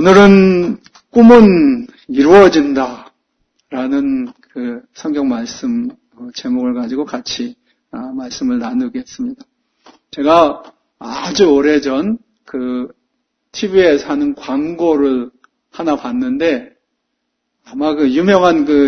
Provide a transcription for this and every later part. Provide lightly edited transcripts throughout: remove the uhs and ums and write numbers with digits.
오늘은 꿈은 이루어진다 라는 그 성경 말씀 제목을 가지고 같이 말씀을 나누겠습니다. 제가 아주 오래전 그 TV에서 하는 광고를 하나 봤는데 아마 그 유명한 그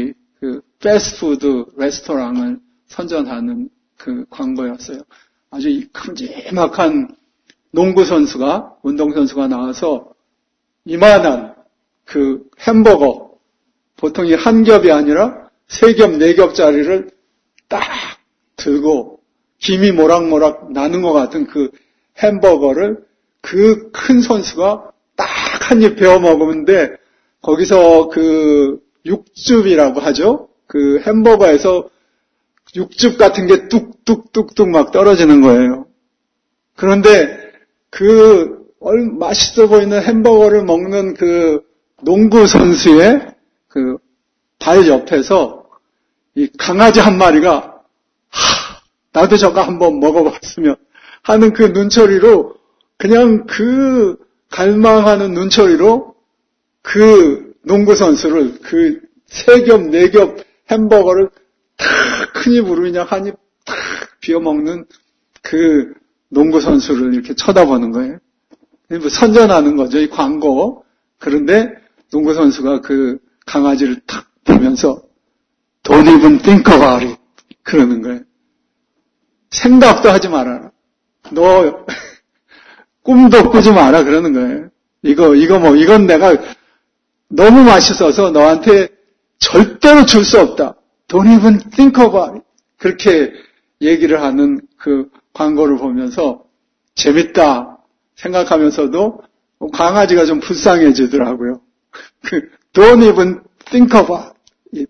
패스트푸드 레스토랑을 선전하는 그 광고였어요. 아주 큼지막한 농구선수가, 운동선수가 나와서 이만한 그 햄버거, 보통 이 한 겹이 아니라 세 겹, 네 겹짜리를 딱 들고 김이 모락모락 나는 것 같은 그 햄버거를 그 큰 선수가 딱 한 입 베어 먹으는데 거기서 그 육즙이라고 하죠. 그 햄버거에서 육즙 같은 게 뚝뚝뚝뚝 막 떨어지는 거예요. 그런데 그 맛있어 보이는 햄버거를 먹는 그 농구 선수의 그 발 옆에서 이 강아지 한 마리가 나도 저거 한번 먹어봤으면 하는 그 눈초리로 그냥 그 갈망하는 눈초리로 그 농구 선수를 그 세 겹, 네 겹 햄버거를 탁 큰 입으로 그냥 한 입 탁 비워 먹는 그 농구 선수를 이렇게 쳐다보는 거예요. 선전하는 거죠, 이 광고. 그런데 농구 선수가 그 강아지를 탁 보면서 Don't even think about it. 그러는 거예요. 생각도 하지 말아라. 너 꿈도 꾸지 마라. 그러는 거예요. 이건 내가 너무 맛있어서 너한테 절대로 줄 수 없다. Don't even think about it. 그렇게 얘기를 하는 그 광고를 보면서 재밌다 생각하면서도 강아지가 좀 불쌍해지더라고요. Don't even think about it.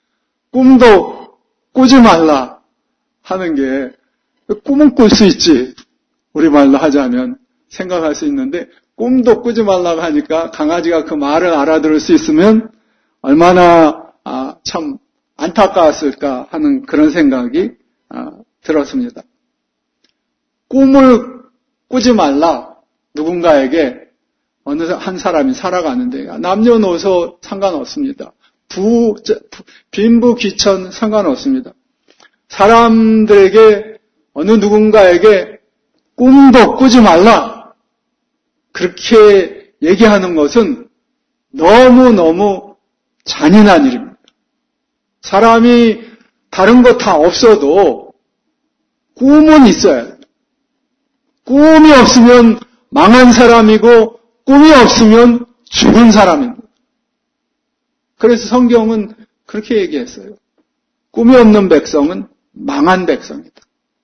꿈도 꾸지 말라 하는 게 꿈은 꿀 수 있지. 우리말로 하자면 생각할 수 있는데 꿈도 꾸지 말라고 하니까 강아지가 그 말을 알아들을 수 있으면 얼마나 참 안타까웠을까 하는 그런 생각이 들었습니다. 꿈을 꾸지 말라. 누군가에게 어느 한 사람이 살아가는데 남녀노소 상관없습니다. 빈부 귀천 상관없습니다. 사람들에게 어느 누군가에게 꿈도 꾸지 말라. 그렇게 얘기하는 것은 너무너무 잔인한 일입니다. 사람이 다른 거 다 없어도 꿈은 있어야 돼요. 꿈이 없으면 망한 사람이고 꿈이 없으면 죽은 사람입니다. 그래서 성경은 그렇게 얘기했어요. 꿈이 없는 백성은 망한 백성이다.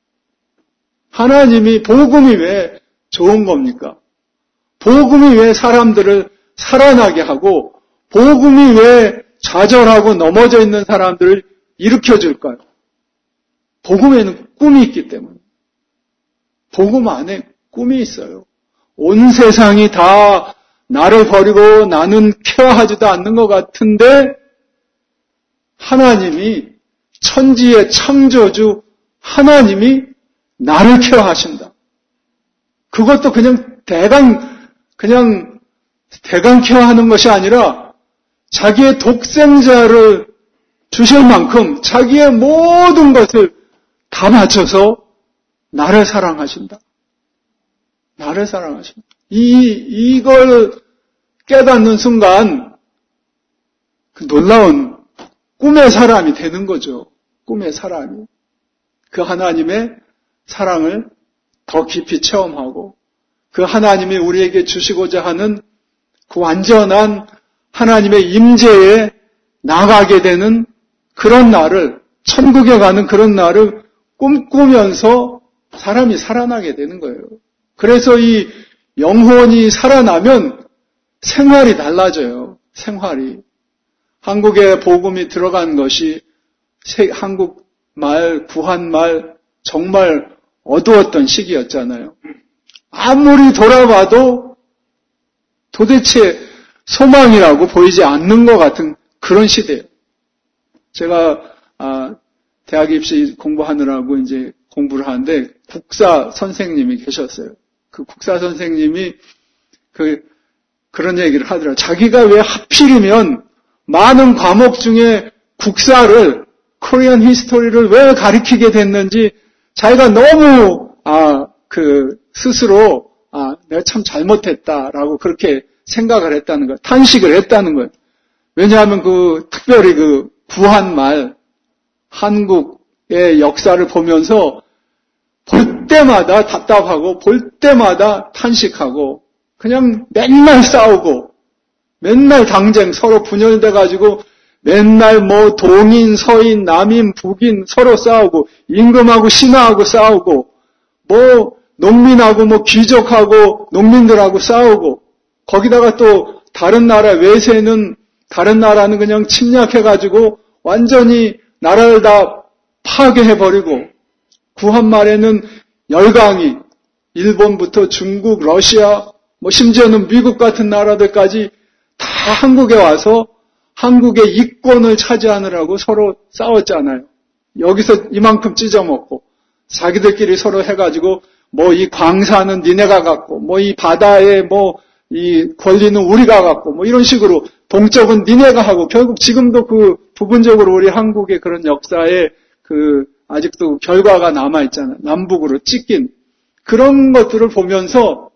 하나님이 복음이 왜 좋은 겁니까? 복음이 왜 사람들을 살아나게 하고 복음이 왜 좌절하고 넘어져 있는 사람들을 일으켜줄까요? 복음에는 꿈이 있기 때문에. 복음 안에 꿈이 있어요. 온 세상이 다 나를 버리고 나는 케어하지도 않는 것 같은데 하나님이 천지의 창조주 하나님이 나를 케어하신다. 그것도 그냥 대강 케어하는 것이 아니라 자기의 독생자를 주실 만큼 자기의 모든 것을 다 바쳐서 나를 사랑하신다. 나를 사랑하신다. 이걸 깨닫는 순간 그 놀라운 꿈의 사람이 되는 거죠. 꿈의 사람이. 그 하나님의 사랑을 더 깊이 체험하고 그 하나님이 우리에게 주시고자 하는 그 완전한 하나님의 임재에 나가게 되는 그런 날을, 천국에 가는 그런 날을 꿈꾸면서 사람이 살아나게 되는 거예요. 그래서 이 영혼이 살아나면 생활이 달라져요. 생활이. 한국에 복음이 들어간 것이 한국말, 구한말 정말 어두웠던 시기였잖아요. 아무리 돌아봐도 도대체 소망이라고 보이지 않는 것 같은 그런 시대예요. 제가 대학 입시 공부하느라고 이제 공부를 하는데 국사 선생님이 계셨어요. 그 국사 선생님이 그 그런 얘기를 하더라고요. 자기가 왜 하필이면 많은 과목 중에 국사를, 코리안 히스토리를 왜 가르치게 됐는지 자기가 너무 스스로 내가 참 잘못했다라고 그렇게 생각을 했다는 거예요. 탄식을 했다는 거예요. 왜냐하면 특별히 구한말 한국의 역사를 보면서 볼 때마다 답답하고 볼 때마다 탄식하고 그냥 맨날 싸우고 맨날 당쟁 서로 분열돼가지고 맨날 동인, 서인, 남인, 북인 서로 싸우고 임금하고 신하하고 싸우고 농민하고 귀족하고 농민들하고 싸우고 거기다가 또 다른 나라 외세는 다른 나라는 그냥 침략해가지고 완전히 나라를 다 파괴해버리고 구한말에는 열강이 일본부터 중국, 러시아 심지어는 미국 같은 나라들까지 다 한국에 와서 한국의 이권을 차지하느라고 서로 싸웠잖아요. 여기서 이만큼 찢어먹고 자기들끼리 서로 해가지고 이 광산은 니네가 갖고 이 바다에 이 권리는 우리가 갖고 이런 식으로 동쪽은 니네가 하고 결국 지금도 부분적으로 우리 한국의 그런 역사에 아직도 결과가 남아있잖아요. 남북으로 찢긴 그런 것들을 보면서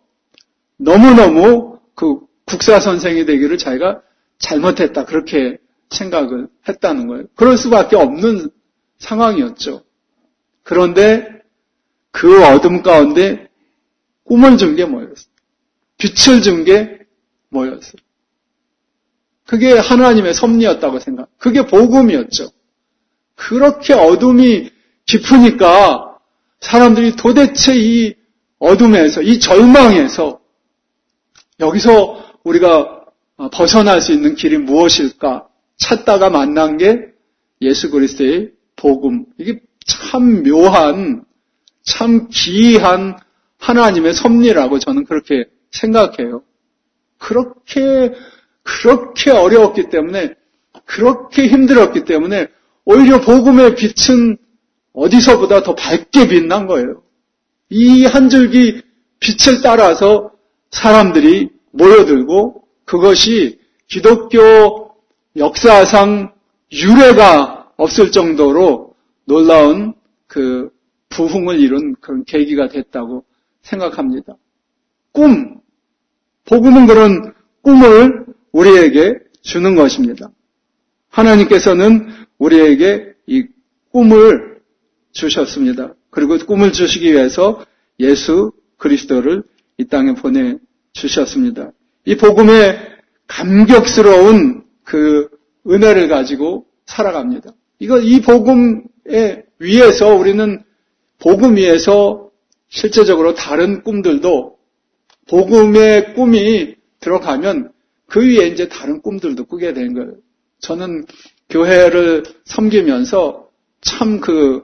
너무너무 국사 선생이 되기를 자기가 잘못했다 그렇게 생각을 했다는 거예요. 그럴 수밖에 없는 상황이었죠. 그런데 그 어둠 가운데 꿈을 준 게 뭐였어요? 빛을 준 게 뭐였어요? 그게 하나님의 섭리였다고 생각. 그게 복음이었죠. 그렇게 어둠이 깊으니까 사람들이 도대체 이 어둠에서, 이 절망에서 여기서 우리가 벗어날 수 있는 길이 무엇일까 찾다가 만난 게 예수 그리스도의 복음. 이게 참 묘한, 참 기이한 하나님의 섭리라고 저는 그렇게 생각해요. 그렇게 어려웠기 때문에, 그렇게 힘들었기 때문에 오히려 복음의 빛은 어디서보다 더 밝게 빛난 거예요. 이 한 줄기 빛을 따라서 사람들이 모여들고 그것이 기독교 역사상 유례가 없을 정도로 놀라운 부흥을 이룬 그런 계기가 됐다고 생각합니다. 복음은 그런 꿈을 우리에게 주는 것입니다. 하나님께서는 우리에게 이 꿈을 주셨습니다. 그리고 꿈을 주시기 위해서 예수 그리스도를 이 땅에 보내주셨습니다. 이 복음의 감격스러운 은혜를 가지고 살아갑니다. 이 복음에 위에서 우리는 복음 위에서 실제적으로 다른 꿈들도 복음의 꿈이 들어가면 그 위에 이제 다른 꿈들도 꾸게 된 거예요. 저는 교회를 섬기면서 참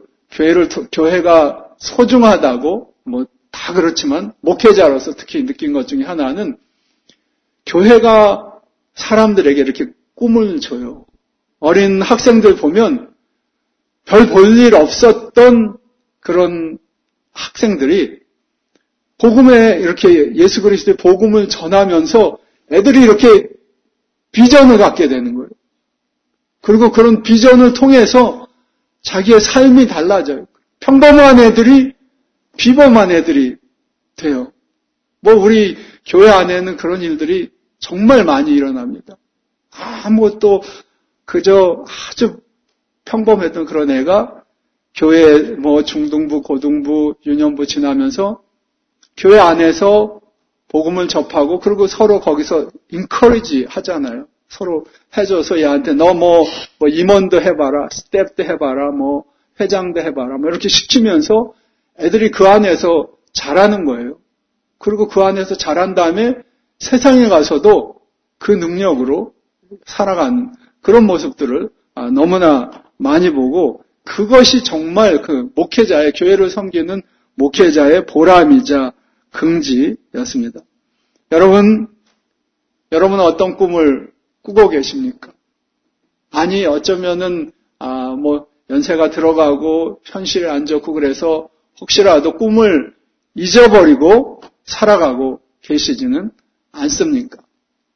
교회가 소중하다고 다 그렇지만 목회자로서 특히 느낀 것 중에 하나는 교회가 사람들에게 이렇게 꿈을 줘요. 어린 학생들 보면 별 볼 일 없었던 그런 학생들이 복음에 이렇게 예수 그리스도의 복음을 전하면서 애들이 이렇게 비전을 갖게 되는 거예요. 그리고 그런 비전을 통해서 자기의 삶이 달라져요. 평범한 애들이 비범한 애들이 돼요. 우리 교회 안에는 그런 일들이 정말 많이 일어납니다. 아무것도 그저 아주 평범했던 그런 애가 교회 중등부, 고등부, 유년부 지나면서 교회 안에서 복음을 접하고 그리고 서로 거기서 encourage 하잖아요. 서로 해줘서 얘한테 너 임원도 해봐라, 스텝도 해봐라, 회장도 해봐라, 이렇게 시키면서 애들이 그 안에서 잘하는 거예요. 그리고 그 안에서 잘한 다음에 세상에 가서도 그 능력으로 살아가는 그런 모습들을 너무나 많이 보고 그것이 정말 목회자의 교회를 섬기는 목회자의 보람이자 긍지였습니다. 여러분은 어떤 꿈을 꾸고 계십니까? 아니 어쩌면은 연세가 들어가고 현실이 안 좋고 그래서 혹시라도 꿈을 잊어버리고 살아가고 계시지는 않습니까?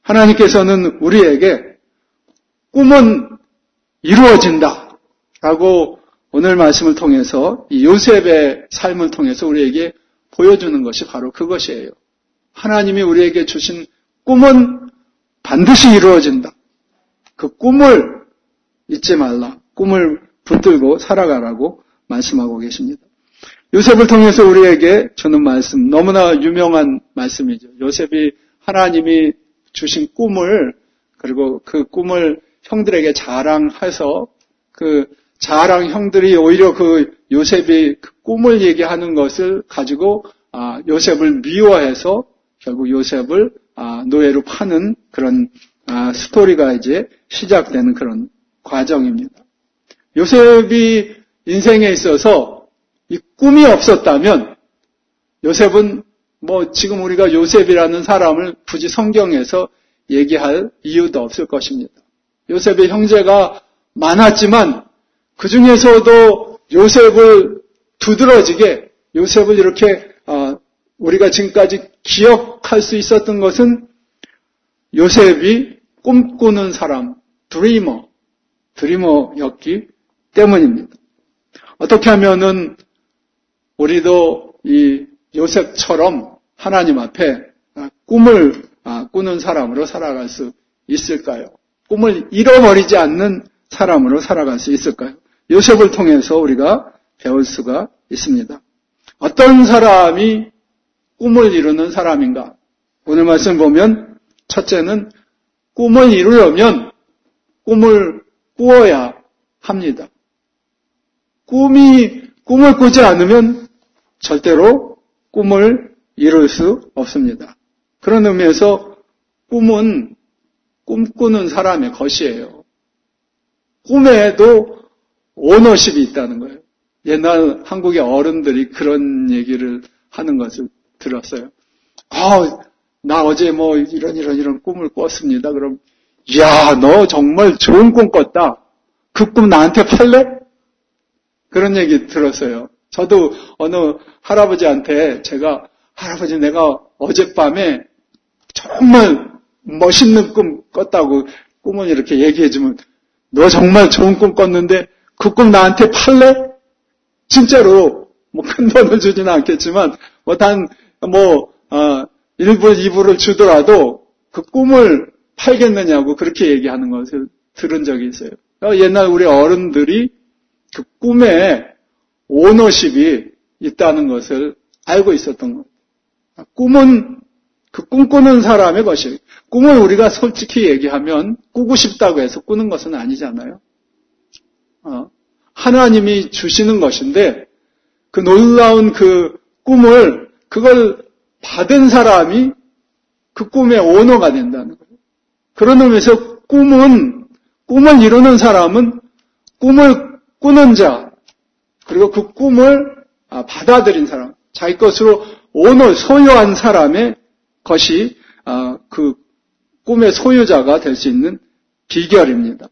하나님께서는 우리에게 꿈은 이루어진다 라고 오늘 말씀을 통해서 이 요셉의 삶을 통해서 우리에게 보여주는 것이 바로 그것이에요. 하나님이 우리에게 주신 꿈은 반드시 이루어진다. 그 꿈을 잊지 말라. 꿈을 붙들고 살아가라고 말씀하고 계십니다. 요셉을 통해서 우리에게 주는 말씀, 너무나 유명한 말씀이죠. 요셉이 하나님이 주신 꿈을, 그리고 그 꿈을 형들에게 자랑해서 그 자랑 형들이 오히려 그 요셉이 그 꿈을 얘기하는 것을 가지고 요셉을 미워해서 결국 요셉을 노예로 파는 그런 스토리가 이제 시작되는 그런 과정입니다. 요셉이 인생에 있어서 이 꿈이 없었다면 요셉은 지금 우리가 요셉이라는 사람을 굳이 성경에서 얘기할 이유도 없을 것입니다. 요셉의 형제가 많았지만 그 중에서도 요셉을 두드러지게 요셉을 이렇게 우리가 지금까지 기억할 수 있었던 것은 요셉이 꿈꾸는 사람, 드리머였기 때문입니다. 어떻게 하면은 우리도 이 요셉처럼 하나님 앞에 꿈을 꾸는 사람으로 살아갈 수 있을까요? 꿈을 잃어버리지 않는 사람으로 살아갈 수 있을까요? 요셉을 통해서 우리가 배울 수가 있습니다. 어떤 사람이 꿈을 이루는 사람인가? 오늘 말씀 보면 첫째는 꿈을 이루려면 꿈을 꾸어야 합니다. 꿈을 꾸지 않으면 절대로 꿈을 이룰 수 없습니다. 그런 의미에서 꿈은 꿈꾸는 사람의 것이에요. 꿈에도 오너십이 있다는 거예요. 옛날 한국의 어른들이 그런 얘기를 하는 것을 들었어요. 나 어제 이런 꿈을 꿨습니다. 그럼, 너 정말 좋은 꿈 꿨다. 그 꿈 나한테 팔래? 그런 얘기 들었어요. 저도 어느 할아버지한테 할아버지 내가 어젯밤에 정말 멋있는 꿈 꿨다고 꿈을 이렇게 얘기해주면 너 정말 좋은 꿈 꿨는데 그 꿈 나한테 팔래? 진짜로 큰 돈을 주지는 않겠지만 단 1불, 2불을 주더라도 그 꿈을 팔겠느냐고 그렇게 얘기하는 것을 들은 적이 있어요. 옛날 우리 어른들이 그 꿈에 오너십이 있다는 것을 알고 있었던 거예요. 꿈은 그 꿈꾸는 사람의 것이에요. 꿈을 우리가 솔직히 얘기하면 꾸고 싶다고 해서 꾸는 것은 아니잖아요. 하나님이 주시는 것인데 그 놀라운 그 꿈을 그걸 받은 사람이 그 꿈의 오너가 된다는 거예요. 그런 의미에서 꿈을 이루는 사람은 꿈을 꾸는 자, 그리고 그 꿈을 받아들인 사람, 자기 것으로 소유한 사람의 것이 그 꿈의 소유자가 될 수 있는 비결입니다.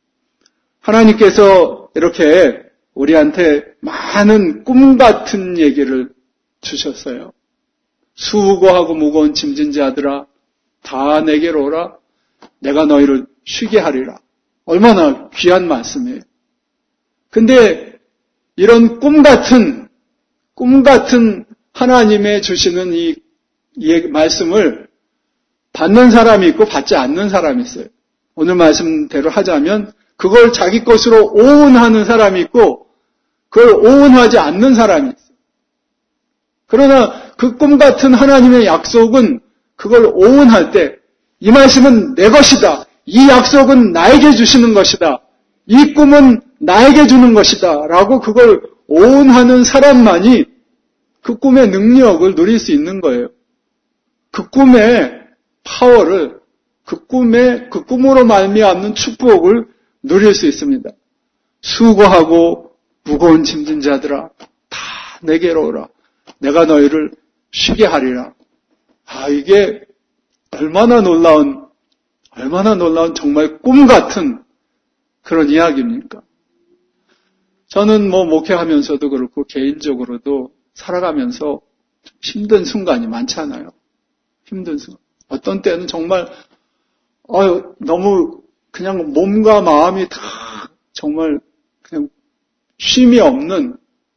하나님께서 이렇게 우리한테 많은 꿈 같은 얘기를 주셨어요. 수고하고 무거운 짐진 자들아 다 내게로 오라. 내가 너희를 쉬게 하리라. 얼마나 귀한 말씀이에요. 근데 이런 꿈 같은 하나님의 주시는 이 말씀을 받는 사람이 있고 받지 않는 사람이 있어요. 오늘 말씀대로 하자면 그걸 자기 것으로 오운하는 사람이 있고 그걸 오운하지 않는 사람이 있어요. 그러나 그 꿈 같은 하나님의 약속은 그걸 오운할 때 이 말씀은 내 것이다. 이 약속은 나에게 주시는 것이다. 이 꿈은 나에게 주는 것이다. 라고 그걸 오운하는 사람만이 그 꿈의 능력을 누릴 수 있는 거예요. 그 꿈의 파워를, 그 꿈으로 말미암는 축복을 누릴 수 있습니다. 수고하고 무거운 짐진 자들아 다 내게로 오라. 내가 너희를 쉬게 하리라. 이게 얼마나 놀라운 정말 꿈 같은 그런 이야기입니까? 저는 목회하면서도 그렇고 개인적으로도 살아가면서 힘든 순간이 많잖아요. 힘든 순간. 어떤 때는 정말 너무 그냥 몸과 마음이 다 정말 그냥 쉼이 없는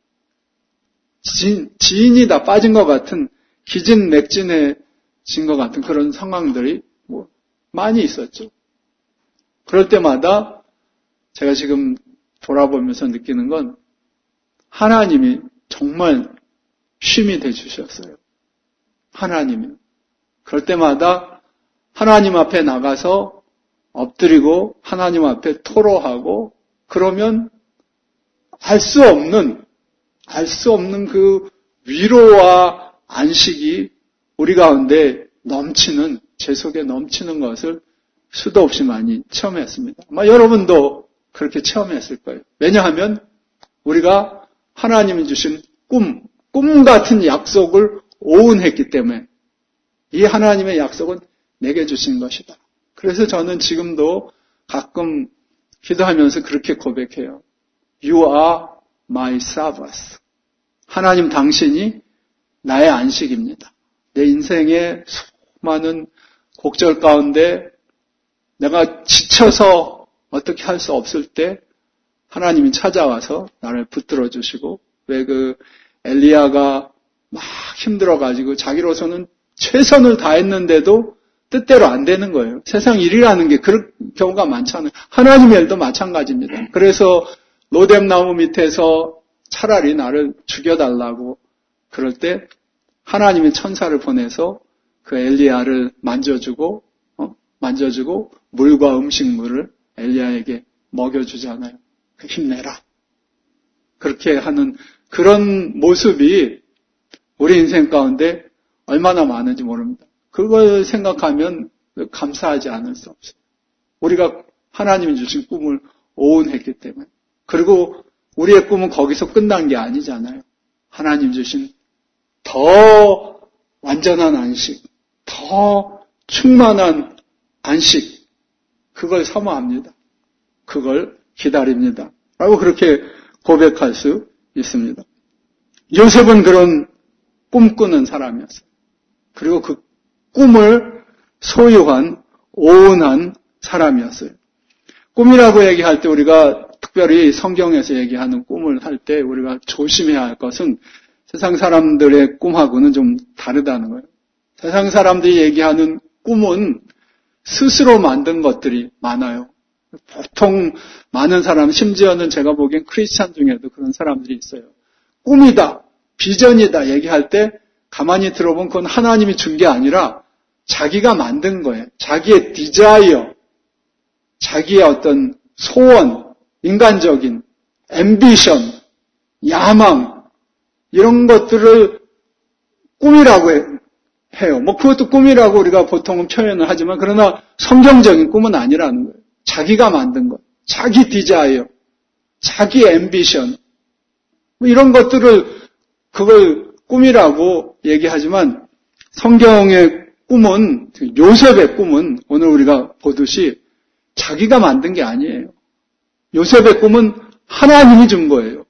지인이 다 빠진 것 같은 기진맥진해진 것 같은 그런 상황들이 많이 있었죠. 그럴 때마다 제가 지금 돌아보면서 느끼는 건 하나님이 정말 쉼이 되주셨어요. 하나님이. 그럴 때마다 하나님 앞에 나가서 엎드리고 하나님 앞에 토로하고 그러면 알 수 없는 그 위로와 안식이 우리 가운데 넘치는, 제 속에 넘치는 것을 수도 없이 많이 체험했습니다. 아마 여러분도 그렇게 체험했을 거예요. 왜냐하면 우리가 하나님이 주신 꿈 같은 약속을 오운했기 때문에 이 하나님의 약속은 내게 주신 것이다. 그래서 저는 지금도 가끔 기도하면서 그렇게 고백해요. You are my Sabbath. 하나님 당신이 나의 안식입니다. 내 인생의 수많은 곡절 가운데 내가 지쳐서 어떻게 할 수 없을 때 하나님이 찾아와서 나를 붙들어 주시고 왜 그 엘리야가 막 힘들어가지고 자기로서는 최선을 다했는데도 뜻대로 안 되는 거예요. 세상 일이라는 게 그런 경우가 많잖아요. 하나님의 일도 마찬가지입니다. 그래서 로뎀나무 밑에서 차라리 나를 죽여달라고 그럴 때 하나님의 천사를 보내서 그 엘리야를 만져주고 물과 음식물을 엘리야에게 먹여주잖아요. 힘내라. 그렇게 하는 그런 모습이 우리 인생 가운데 얼마나 많은지 모릅니다. 그걸 생각하면 감사하지 않을 수 없어요. 우리가 하나님이 주신 꿈을 오운했기 때문에. 그리고 우리의 꿈은 거기서 끝난 게 아니잖아요. 하나님 주신 더 완전한 안식, 더 충만한 안식, 그걸 사모합니다. 그걸 기다립니다. 라고 그렇게 고백할 수 있습니다. 요셉은 그런 꿈꾸는 사람이었어요. 그리고 그 꿈을 소유한 오운한 사람이었어요. 꿈이라고 얘기할 때 우리가 특별히 성경에서 얘기하는 꿈을 할 때 우리가 조심해야 할 것은 세상 사람들의 꿈하고는 좀 다르다는 거예요. 세상 사람들이 얘기하는 꿈은 스스로 만든 것들이 많아요. 보통 많은 사람, 심지어는 제가 보기엔 크리스찬 중에도 그런 사람들이 있어요. 꿈이다, 비전이다 얘기할 때 가만히 들어보면 그건 하나님이 준 게 아니라 자기가 만든 거예요. 자기의 디자이어, 자기의 어떤 소원, 인간적인 앰비션, 야망 이런 것들을 꿈이라고 해요. 그것도 꿈이라고 우리가 보통은 표현을 하지만 그러나 성경적인 꿈은 아니라는 거예요. 자기가 만든 것, 자기 디자이어, 자기 앰비션 이런 것들을 그걸 꿈이라고 얘기하지만 성경의 꿈은 요셉의 꿈은 오늘 우리가 보듯이 자기가 만든 게 아니에요. 요셉의 꿈은 하나님이 준 거예요.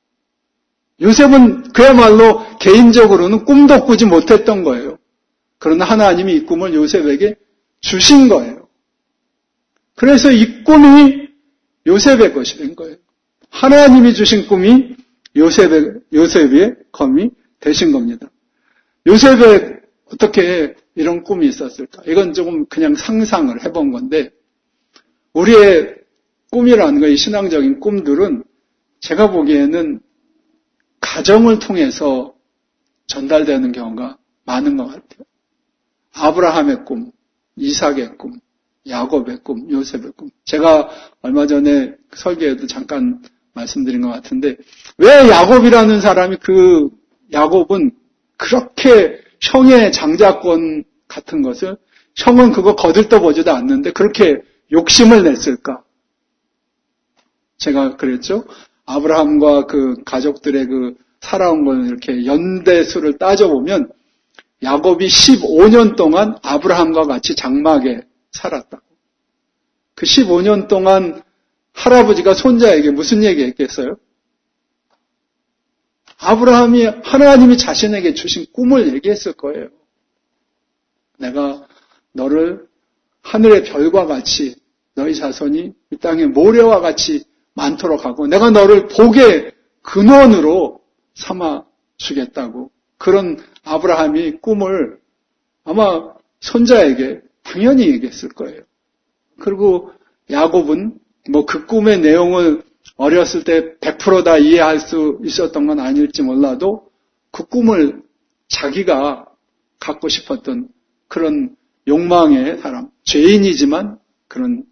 요셉은 그야말로 개인적으로는 꿈도 꾸지 못했던 거예요. 그러나 하나님이 이 꿈을 요셉에게 주신 거예요. 그래서 이 꿈이 요셉의 것이 된 거예요. 하나님이 주신 꿈이 요셉의 꿈이 되신 겁니다. 요셉의 어떻게 이런 꿈이 있었을까? 이건 조금 그냥 상상을 해본 건데 우리의 꿈이라는 거, 이 신앙적인 꿈들은 제가 보기에는 가정을 통해서 전달되는 경우가 많은 것 같아요. 아브라함의 꿈, 이삭의 꿈, 야곱의 꿈, 요셉의 꿈. 제가 얼마 전에 설교에도 잠깐 말씀드린 것 같은데 왜 야곱이라는 사람이 야곱은 그렇게 형의 장자권 같은 것을 형은 그거 거들떠보지도 않는데 그렇게 욕심을 냈을까? 제가 그랬죠. 아브라함과 그 가족들의 살아온 걸 이렇게 연대수를 따져보면 야곱이 15년 동안 아브라함과 같이 장막에 살았다고. 그 15년 동안 할아버지가 손자에게 무슨 얘기했겠어요? 하나님이 자신에게 주신 꿈을 얘기했을 거예요. 내가 너를 하늘의 별과 같이 너희 자손이 이 땅의 모래와 같이 많도록 하고 내가 너를 복의 근원으로 삼아 주겠다고 그런 아브라함이 꿈을 아마 손자에게 당연히 얘기했을 거예요. 그리고 야곱은 뭐 그 꿈의 내용을 어렸을 때 100% 다 이해할 수 있었던 건 아닐지 몰라도 그 꿈을 자기가 갖고 싶었던 그런 욕망의 사람, 죄인이지만 그런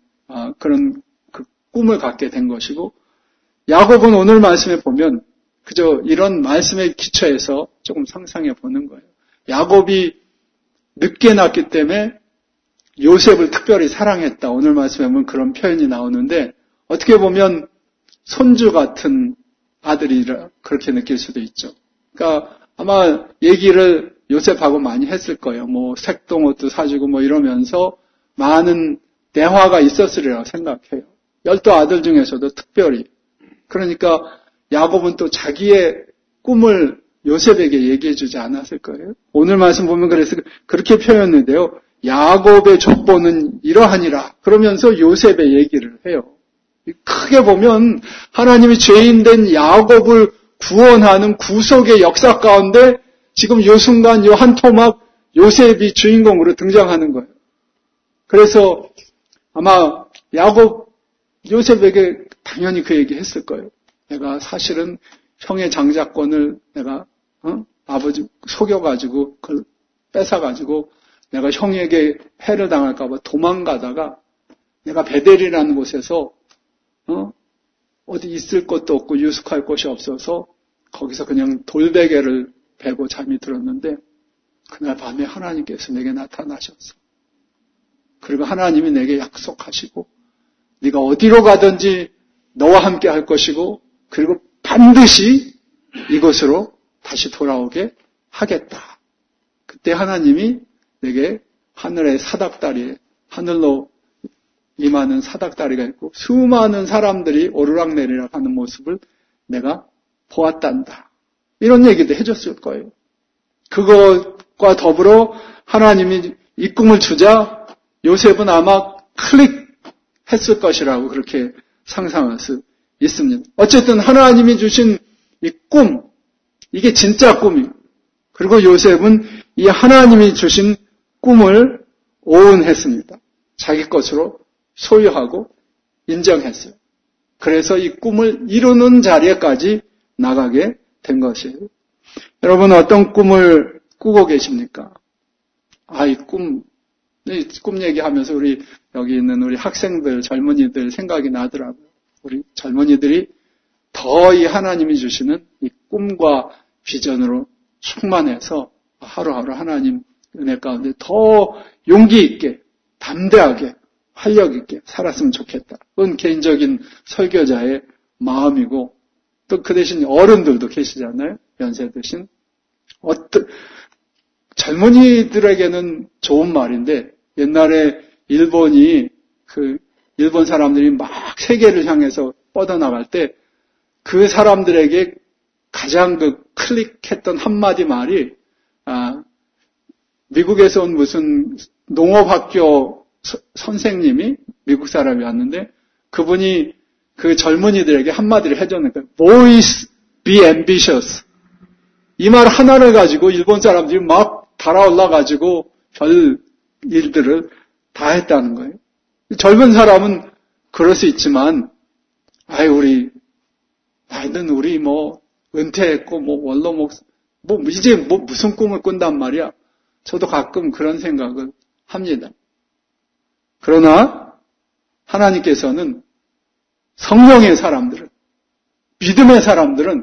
그 꿈을 갖게 된 것이고, 야곱은 오늘 말씀에 보면 그저 이런 말씀의 기초에서 조금 상상해 보는 거예요. 야곱이 늦게 낳기 때문에 요셉을 특별히 사랑했다. 오늘 말씀에 보면 그런 표현이 나오는데 어떻게 보면 손주 같은 아들이라 그렇게 느낄 수도 있죠. 그러니까 아마 얘기를 요셉하고 많이 했을 거예요. 뭐 색동옷도 사주고 뭐 이러면서 많은 대화가 있었으리라고 생각해요. 12아들 중에서도 특별히. 그러니까 야곱은 또 자기의 꿈을 요셉에게 얘기해 주지 않았을 거예요. 오늘 말씀 보면 그래서 그렇게 표현했는데요. 야곱의 족보는 이러하니라. 그러면서 요셉의 얘기를 해요. 크게 보면 하나님이 죄인된 야곱을 구원하는 구속의 역사 가운데 지금 요 순간 요 한 토막 요셉이 주인공으로 등장하는 거예요. 그래서 아마 야곱 요셉에게 당연히 그 얘기 했을 거예요. 내가 사실은 형의 장자권을 내가 아버지 속여가지고 그걸 뺏어가지고 내가 형에게 해를 당할까 봐 도망가다가 내가 베델이라는 곳에서 어디 있을 것도 없고 유숙할 곳이 없어서 거기서 그냥 돌베개를 베고 잠이 들었는데 그날 밤에 하나님께서 내게 나타나셨어. 그리고 하나님이 내게 약속하시고 네가 어디로 가든지 너와 함께 할 것이고 그리고 반드시 이곳으로 다시 돌아오게 하겠다. 그때 하나님이 내게 하늘의 사닥다리에 하늘로 임하는 사닥다리가 있고 수많은 사람들이 오르락내리락 하는 모습을 내가 보았단다. 이런 얘기도 해줬을 거예요. 그것과 더불어 하나님이 이 꿈을 주자 요셉은 아마 클릭했을 것이라고 그렇게 상상할 수 있습니다. 어쨌든 하나님이 주신 이 꿈, 이게 진짜 꿈이에요. 그리고 요셉은 이 하나님이 주신 꿈을 오은했습니다. 자기 것으로 소유하고 인정했어요. 그래서 이 꿈을 이루는 자리에까지 나가게 된 것이에요. 여러분 어떤 꿈을 꾸고 계십니까? 이 꿈 얘기하면서 우리 여기 있는 우리 학생들, 젊은이들 생각이 나더라고요. 우리 젊은이들이 더 이 하나님이 주시는 이 꿈과 비전으로 충만해서 하루하루 하나님 은혜 가운데 더 용기 있게, 담대하게, 활력 있게 살았으면 좋겠다. 그건 개인적인 설교자의 마음이고 또 그 대신 어른들도 계시잖아요. 연세 드신. 젊은이들에게는 좋은 말인데 옛날에 일본이 일본 사람들이 막 세계를 향해서 뻗어나갈 때 그 사람들에게 가장 클릭했던 한마디 말이 미국에서 온 무슨 농업학교 선생님이 미국 사람이 왔는데 그분이 그 젊은이들에게 한마디를 해줬는데 Boys be ambitious. 이 말 하나를 가지고 일본 사람들이 막 달아올라가지고 별 일들을 다 했다는 거예요. 젊은 사람은 그럴 수 있지만 우리 은퇴했고 원로목 이제 무슨 꿈을 꾼단 말이야. 저도 가끔 그런 생각을 합니다. 그러나 하나님께서는 성령의 사람들은 믿음의 사람들은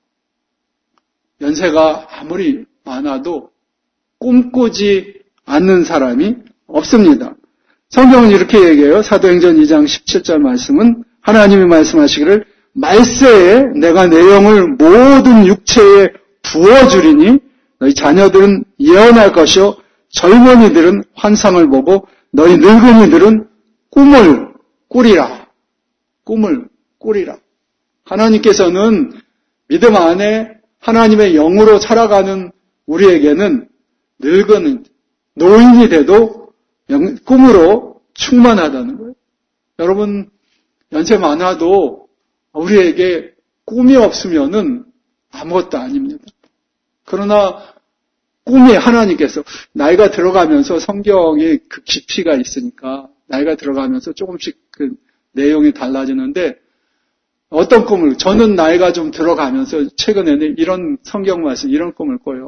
연세가 아무리 많아도 꿈꾸지 않는 사람이 없습니다. 성경은 이렇게 얘기해요. 사도행전 2장 17절 말씀은 하나님이 말씀하시기를 말세에 내가 내 영을 모든 육체에 부어주리니 너희 자녀들은 예언할 것이요 젊은이들은 환상을 보고 너희 늙은이들은 꿈을 꾸리라. 꿈을 꾸리라. 하나님께서는 믿음 안에 하나님의 영으로 살아가는 우리에게는 늙은 노인이 돼도 꿈으로 충만하다는 거예요. 여러분, 연세 많아도 우리에게 꿈이 없으면은 아무것도 아닙니다. 그러나 꿈이 하나님께서 나이가 들어가면서 성경에 그 깊이가 있으니까 나이가 들어가면서 조금씩 그 내용이 달라지는데 어떤 꿈을, 저는 나이가 좀 들어가면서 최근에는 이런 성경 말씀, 이런 꿈을 꿔요.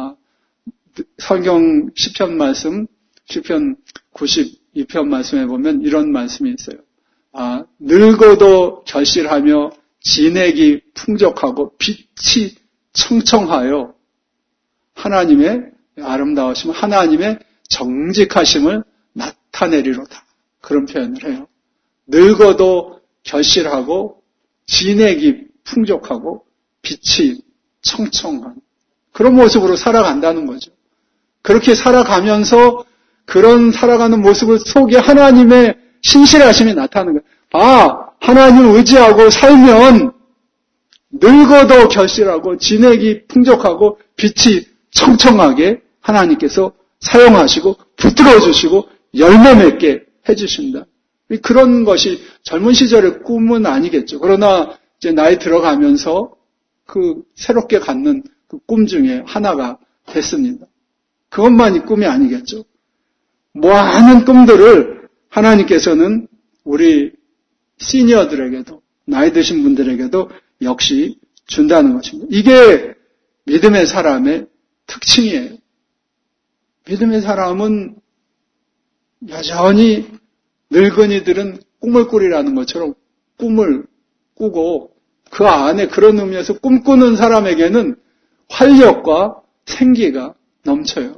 성경 시편 말씀, 시편 92편 말씀에 보면 이런 말씀이 있어요. 늙어도 결실하며 진액이 풍족하고 빛이 청청하여 하나님의 아름다우심, 하나님의 정직하심을 나타내리로다. 그런 표현을 해요. 늙어도 결실하고 진액이 풍족하고 빛이 청청한 그런 모습으로 살아간다는 거죠. 그렇게 살아가면서 그런 살아가는 모습을 속에 하나님의 신실하심이 나타나는 거예요. 하나님 의지하고 살면 늙어도 결실하고 진액이 풍족하고 빛이 청청하게 하나님께서 사용하시고 붙들어 주시고 열매 맺게 해주신다. 그런 것이 젊은 시절의 꿈은 아니겠죠. 그러나 이제 나이 들어가면서 그 새롭게 갖는 그 꿈 중에 하나가 됐습니다. 그것만이 꿈이 아니겠죠. 많은 꿈들을 하나님께서는 우리 시니어들에게도 나이 드신 분들에게도 역시 준다는 것입니다. 이게 믿음의 사람의 특징이에요. 믿음의 사람은 여전히 늙은이들은 꿈을 꾸리라는 것처럼 꿈을 꾸고 그 안에 그런 의미에서 꿈꾸는 사람에게는 활력과 생기가 넘쳐요.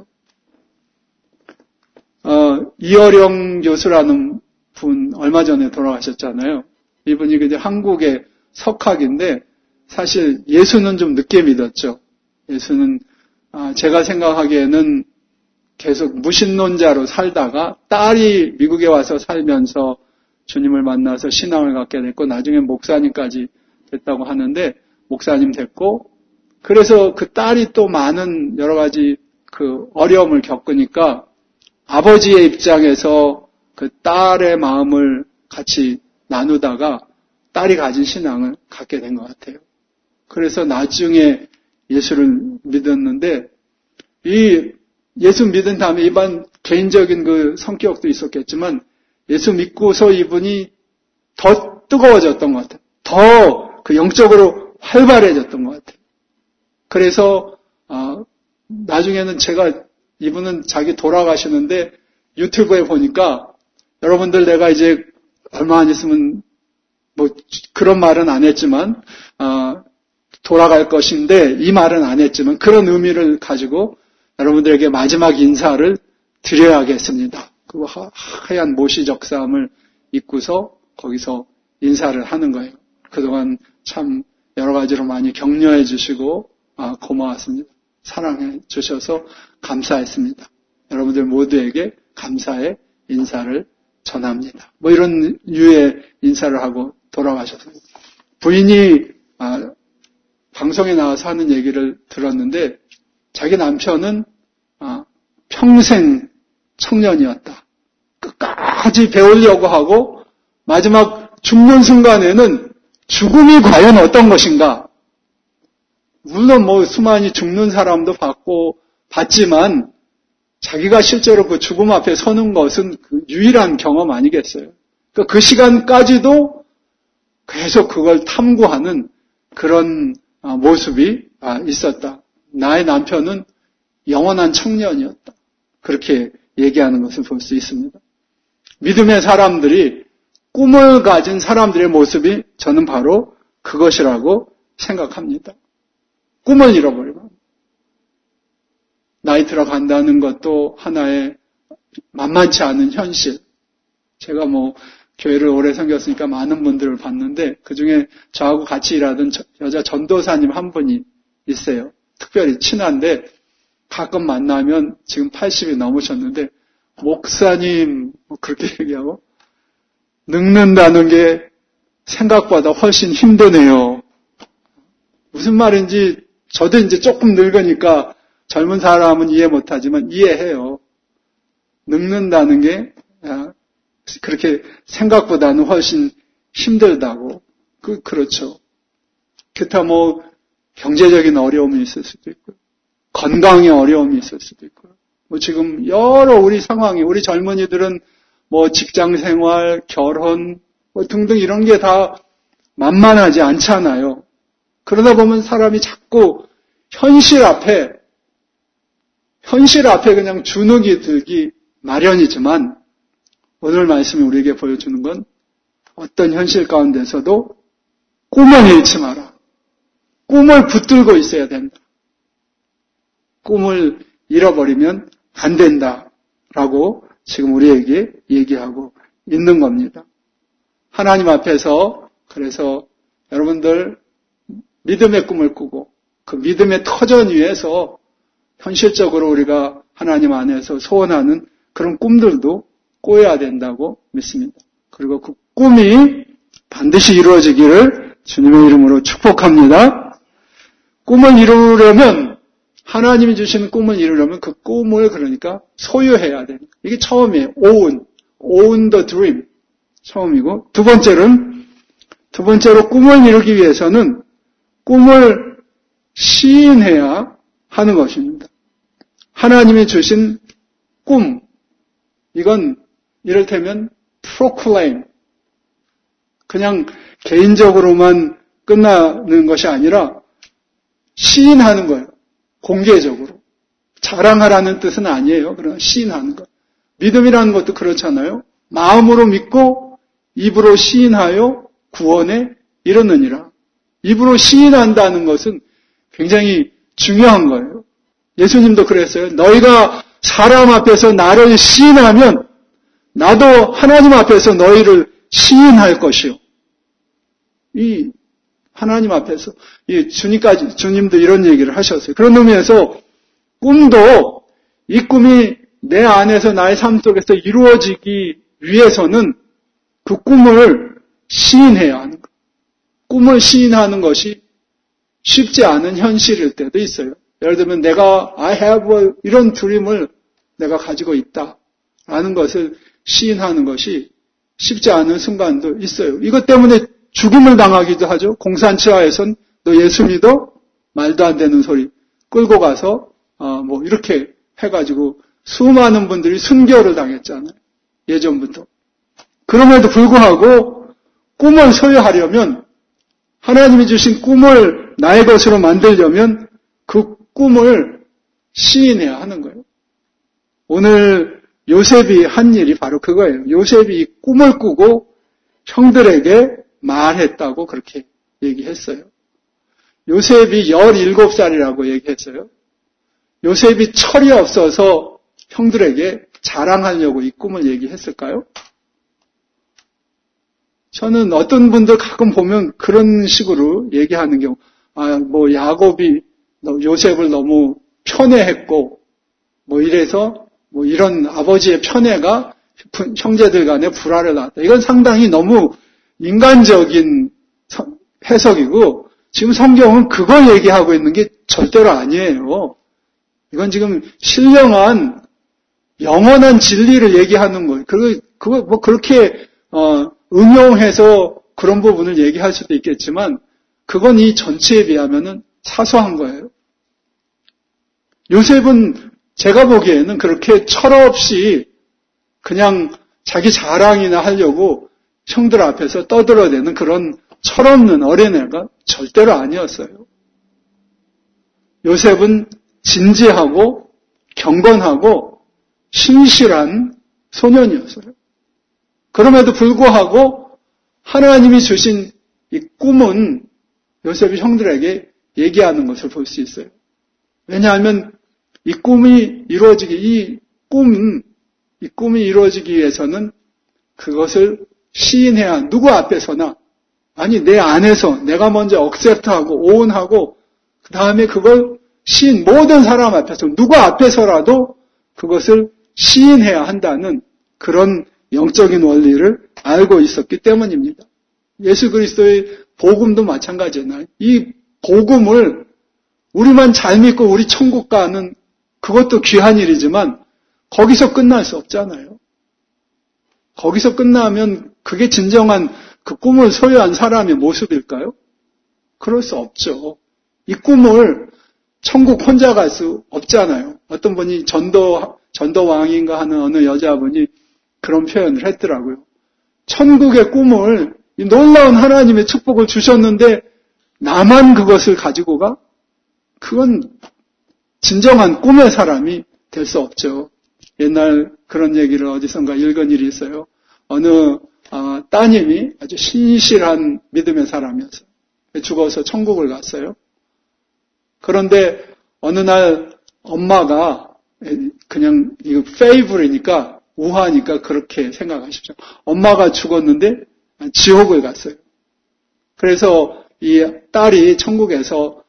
이어령 교수라는 분 얼마 전에 돌아가셨잖아요. 이분이 이제 한국의 석학인데 사실 예수는 좀 늦게 믿었죠. 예수는 제가 생각하기에는 계속 무신론자로 살다가 딸이 미국에 와서 살면서 주님을 만나서 신앙을 갖게 됐고 나중에 목사님까지 됐다고 하는데 목사님 됐고 그래서 그 딸이 또 많은 여러 가지 그 어려움을 겪으니까 아버지의 입장에서 그 딸의 마음을 같이 나누다가 딸이 가진 신앙을 갖게 된 것 같아요. 그래서 나중에 예수를 믿었는데 이 예수 믿은 다음에 일반 개인적인 그 성격도 있었겠지만 예수 믿고서 이분이 더 뜨거워졌던 것 같아요. 더 그 영적으로 활발해졌던 것 같아요. 그래서 나중에는 제가 이분은 자기 돌아가시는데 유튜브에 보니까 여러분들 내가 이제 얼마 안 있으면 뭐 그런 말은 안 했지만 돌아갈 것인데 이 말은 안 했지만 그런 의미를 가지고 여러분들에게 마지막 인사를 드려야겠습니다. 그 하얀 모시적삼을 입고서 거기서 인사를 하는 거예요. 그동안 참 여러 가지로 많이 격려해 주시고 고마웠습니다. 사랑해 주셔서 감사했습니다. 여러분들 모두에게 감사의 인사를 전합니다. 뭐 이런 유의 인사를 하고 돌아가셨어요. 부인이 방송에 나와서 하는 얘기를 들었는데 자기 남편은 평생 청년이었다. 끝까지 배우려고 하고 마지막 죽는 순간에는 죽음이 과연 어떤 것인가? 물론 뭐 수많이 죽는 사람도 봤지만 자기가 실제로 그 죽음 앞에 서는 것은 그 유일한 경험 아니겠어요? 그 시간까지도 계속 그걸 탐구하는 그런 모습이 있었다. 나의 남편은 영원한 청년이었다. 그렇게 얘기하는 것을 볼 수 있습니다. 믿음의 사람들이 꿈을 가진 사람들의 모습이 저는 바로 그것이라고 생각합니다. 꿈을 잃어버리면 나이 들어간다는 것도 하나의 만만치 않은 현실. 제가 뭐 교회를 오래 섬겼으니까 많은 분들을 봤는데 그중에 저하고 같이 일하던 여자 전도사님 한 분이 있어요. 특별히 친한데 가끔 만나면 지금 80이 넘으셨는데 목사님 그렇게 얘기하고 늙는다는 게 생각보다 훨씬 힘드네요. 무슨 말인지 저도 이제 조금 늙으니까 젊은 사람은 이해 못하지만 이해해요. 늙는다는 게 그렇게 생각보다는 훨씬 힘들다고. 그렇죠. 기타 뭐 경제적인 어려움이 있을 수도 있고요. 건강에 어려움이 있을 수도 있고요. 뭐 지금 여러 우리 상황이, 우리 젊은이들은 뭐 직장 생활, 결혼 뭐 등등 이런 게 다 만만하지 않잖아요. 그러다 보면 사람이 자꾸 현실 앞에 그냥 주눅이 들기 마련이지만 오늘 말씀이 우리에게 보여주는 건 어떤 현실 가운데서도 꿈을 잃지 마라. 꿈을 붙들고 있어야 된다. 꿈을 잃어버리면 안 된다라고 지금 우리에게 얘기하고 있는 겁니다. 하나님 앞에서 그래서 여러분들 믿음의 꿈을 꾸고 그 믿음의 터전 위에서 현실적으로 우리가 하나님 안에서 소원하는 그런 꿈들도 꿔야 된다고 믿습니다. 그리고 그 꿈이 반드시 이루어지기를 주님의 이름으로 축복합니다. 꿈을 이루려면 하나님이 주시는 꿈을 이루려면 그 꿈을 그러니까 소유해야 됩니다. 이게 처음이에요. own the dream. 처음이고 두 번째로 꿈을 이루기 위해서는 꿈을 시인해야 하는 것입니다. 하나님이 주신 꿈, 이건 이를테면 proclaim, 그냥 개인적으로만 끝나는 것이 아니라 시인하는 거예요. 공개적으로. 자랑하라는 뜻은 아니에요. 그러나 시인하는 것. 믿음이라는 것도 그렇잖아요. 마음으로 믿고 입으로 시인하여 구원에 이르느니라. 입으로 시인한다는 것은 굉장히 중요한 거예요. 예수님도 그랬어요. 너희가 사람 앞에서 나를 시인하면 나도 하나님 앞에서 너희를 시인할 것이요. 이 하나님 앞에서 주님도 이런 얘기를 하셨어요. 그런 의미에서 꿈도 이 꿈이 내 안에서 나의 삶 속에서 이루어지기 위해서는 그 꿈을 시인해야 하는 것. 꿈을 시인하는 것이 쉽지 않은 현실일 때도 있어요. 예를 들면 내가 I have 이런 드림을 내가 가지고 있다라는 것을 시인하는 것이 쉽지 않은 순간도 있어요. 이것 때문에 죽임을 당하기도 하죠. 공산치하에선 너 예수 믿어? 말도 안 되는 소리 끌고 가서 뭐 이렇게 해가지고 수많은 분들이 순교를 당했잖아요. 예전부터. 그럼에도 불구하고 꿈을 소유하려면 하나님이 주신 꿈을 나의 것으로 만들려면 그 꿈을 시인해야 하는 거예요. 오늘 요셉이 한 일이 바로 그거예요. 요셉이 이 꿈을 꾸고 형들에게 말했다고 그렇게 얘기했어요. 요셉이 17살이라고 얘기했어요. 요셉이 철이 없어서 형들에게 자랑하려고 이 꿈을 얘기했을까요? 저는 어떤 분들 가끔 보면 그런 식으로 얘기하는 경우, 뭐 야곱이 요셉을 너무 편애했고, 뭐 이래서 뭐 이런 아버지의 편애가 형제들 간에 불화를 낳았다. 이건 상당히 너무 인간적인 해석이고, 지금 성경은 그걸 얘기하고 있는 게 절대로 아니에요. 이건 지금 신령한 영원한 진리를 얘기하는 거예요. 그거 뭐 그렇게 응용해서 그런 부분을 얘기할 수도 있겠지만 그건 이 전체에 비하면은 사소한 거예요. 요셉은 제가 보기에는 그렇게 철없이 그냥 자기 자랑이나 하려고 형들 앞에서 떠들어대는 그런 철없는 어린애가 절대로 아니었어요. 요셉은 진지하고 경건하고 신실한 소년이었어요. 그럼에도 불구하고 하나님이 주신 이 꿈은 요셉이 형들에게 얘기하는 것을 볼 수 있어요. 왜냐하면 이 꿈이 이루어지기 위해서는 그것을 시인해야 누구 앞에서나 아니 내 안에서 내가 먼저 억셉트하고 오온하고 그 다음에 그걸 모든 사람 앞에서 누구 앞에서라도 그것을 시인해야 한다는 그런 영적인 원리를 알고 있었기 때문입니다. 예수 그리스도의 복음도 마찬가지잖아요. 이 복음을 우리만 잘 믿고 우리 천국 가는 그것도 귀한 일이지만 거기서 끝날 수 없잖아요. 거기서 끝나면 그게 진정한 그 꿈을 소유한 사람의 모습일까요? 그럴 수 없죠. 이 꿈을 천국 혼자 갈 수 없잖아요. 어떤 분이 전도왕인가 하는 어느 여자분이 그런 표현을 했더라고요. 천국의 꿈을, 이 놀라운 하나님의 축복을 주셨는데 나만 그것을 가지고 가? 그건 진정한 꿈의 사람이 될 수 없죠. 옛날 그런 얘기를 어디선가 읽은 일이 있어요. 어느 따님이 아주 신실한 믿음의 사람이었어요. 죽어서 천국을 갔어요. 그런데 어느 날 엄마가 그냥 이거 페이블이니까 우화니까 그렇게 생각하십시오. 엄마가 죽었는데 지옥을 갔어요. 그래서 이 딸이 천국에서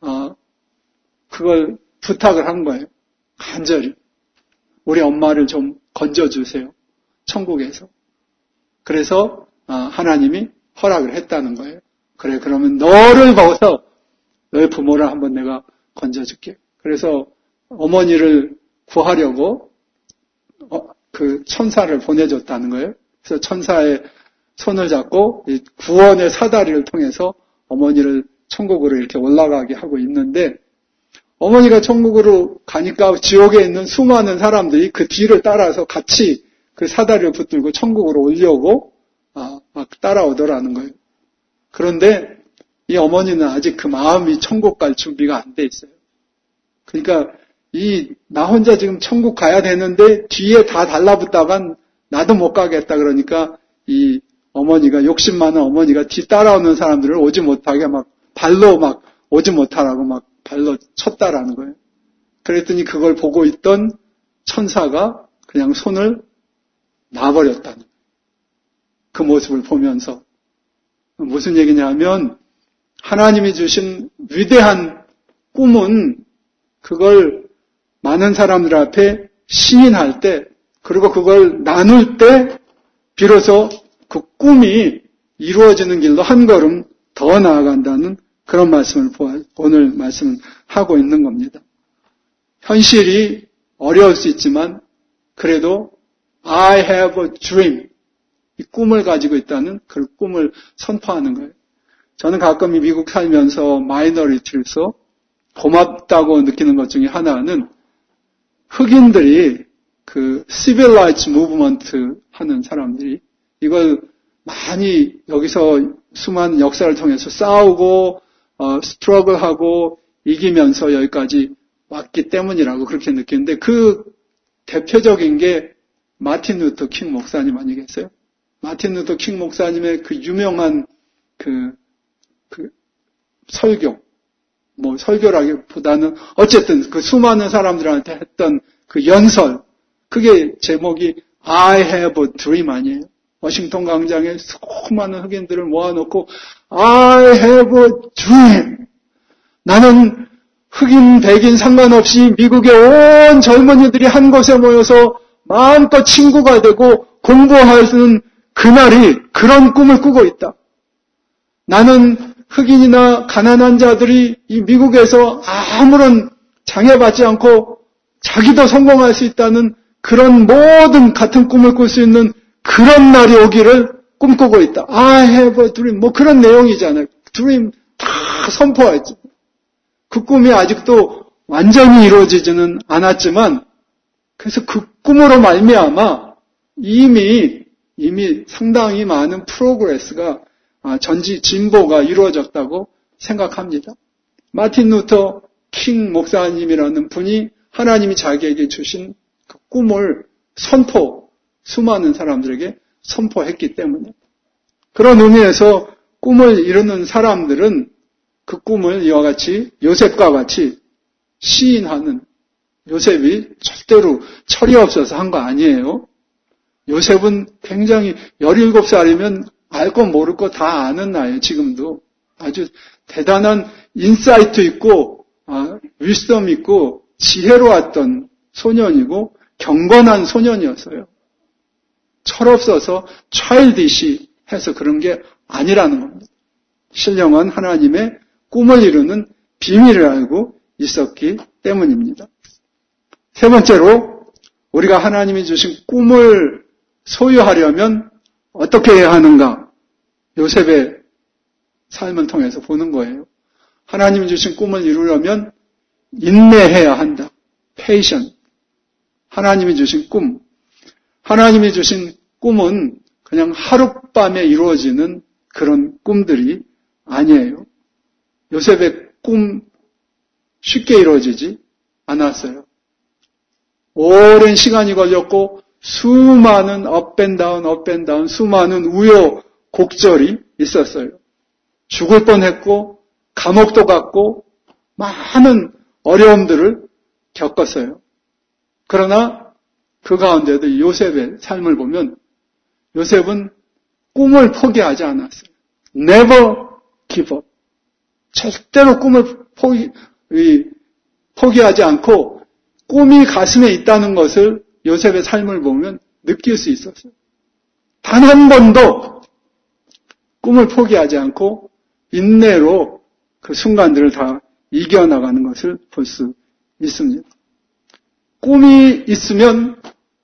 그걸 부탁을 한 거예요. 간절히. 우리 엄마를 좀 건져주세요. 천국에서. 그래서 하나님이 허락을 했다는 거예요. 그래, 그러면 너를 벗어 너의 부모를 한번 내가 건져줄게. 그래서 어머니를 구하려고 그 천사를 보내줬다는 거예요. 그래서 천사의 손을 잡고 이 구원의 사다리를 통해서 어머니를 천국으로 이렇게 올라가게 하고 있는데, 어머니가 천국으로 가니까 지옥에 있는 수많은 사람들이 그 뒤를 따라서 같이 그 사다리를 붙들고 천국으로 오려고 막 따라오더라는 거예요. 그런데 이 어머니는 아직 그 마음이 천국 갈 준비가 안 돼 있어요. 그러니까 나 혼자 지금 천국 가야 되는데 뒤에 다 달라붙다간 나도 못 가겠다 그러니까 이 어머니가, 욕심 많은 어머니가 뒤 따라오는 사람들을 오지 못하게 막 발로 막 오지 못하라고 막 발로 쳤다라는 거예요. 그랬더니 그걸 보고 있던 천사가 그냥 손을 놔버렸다는 거예요. 그 모습을 보면서. 무슨 얘기냐면 하나님이 주신 위대한 꿈은 그걸 많은 사람들 앞에 시인할 때, 그리고 그걸 나눌 때 비로소 그 꿈이 이루어지는 길로 한 걸음 더 나아간다는 그런 말씀을 오늘 말씀은 하고 있는 겁니다. 현실이 어려울 수 있지만 그래도 I have a dream, 이 꿈을 가지고 있다는 그 꿈을 선포하는 거예요. 저는 가끔 미국 살면서 마이너리티에서 고맙다고 느끼는 것 중에 하나는 흑인들이 그 Civil Rights Movement 하는 사람들이 이걸 많이 여기서 수많은 역사를 통해서 싸우고 스트러글하고 이기면서 여기까지 왔기 때문이라고 그렇게 느끼는데, 그 대표적인 게 마틴 루터 킹 목사님 아니겠어요? 마틴 루터 킹 목사님의 그 유명한 그 설교, 뭐 설교라기보다는 어쨌든 그 수많은 사람들한테 했던 그 연설, 그게 제목이 I have a dream 아니에요? 워싱턴 광장에 수많은 흑인들을 모아놓고 I have a dream. 나는 흑인, 백인 상관없이 미국의 온 젊은이들이 한 곳에 모여서 마음껏 친구가 되고 공부하는 그날이, 그런 꿈을 꾸고 있다. 나는 흑인이나 가난한 자들이 이 미국에서 아무런 장애받지 않고 자기도 성공할 수 있다는 그런 모든 같은 꿈을 꿀 수 있는 그런 날이 오기를 꿈꾸고 있다. I have a dream. 뭐 그런 내용이잖아요. dream 다 선포하지. 그 꿈이 아직도 완전히 이루어지지는 않았지만, 그래서 그 꿈으로 말미암아 이미 상당히 많은 프로그레스가, 진보가 이루어졌다고 생각합니다. 마틴 루터 킹 목사님이라는 분이 하나님이 자기에게 주신 그 꿈을 수많은 사람들에게 선포했기 때문에, 그런 의미에서 꿈을 이루는 사람들은 그 꿈을 이와 같이 요셉과 같이 시인하는, 요셉이 절대로 철이 없어서 한 거 아니에요. 요셉은 굉장히 17살이면 알 거 모를 거 다 아는 나이에요. 지금도 아주 대단한 인사이트 있고 위스덤 있고 지혜로웠던 소년이고 경건한 소년이었어요. 철없어서 차일디시 해서 그런 게 아니라는 겁니다. 신령한 하나님의 꿈을 이루는 비밀을 알고 있었기 때문입니다. 세 번째로, 우리가 하나님이 주신 꿈을 소유하려면 어떻게 해야 하는가? 요셉의 삶을 통해서 보는 거예요. 하나님이 주신 꿈을 이루려면 인내해야 한다. patient. 하나님이 주신 꿈. 하나님이 주신 꿈은 그냥 하룻밤에 이루어지는 그런 꿈들이 아니에요. 요셉의 꿈 쉽게 이루어지지 않았어요. 오랜 시간이 걸렸고 수많은 up and down, 수많은 우여곡절이 있었어요. 죽을 뻔했고 감옥도 갔고 많은 어려움들을 겪었어요. 그러나 그 가운데도 요셉의 삶을 보면 요셉은 꿈을 포기하지 않았어요. Never give up. 절대로 꿈을 포기하지 않고 꿈이 가슴에 있다는 것을 요셉의 삶을 보면 느낄 수 있었어요. 단 한 번도 꿈을 포기하지 않고 인내로 그 순간들을 다 이겨나가는 것을 볼 수 있습니다. 꿈이 있으면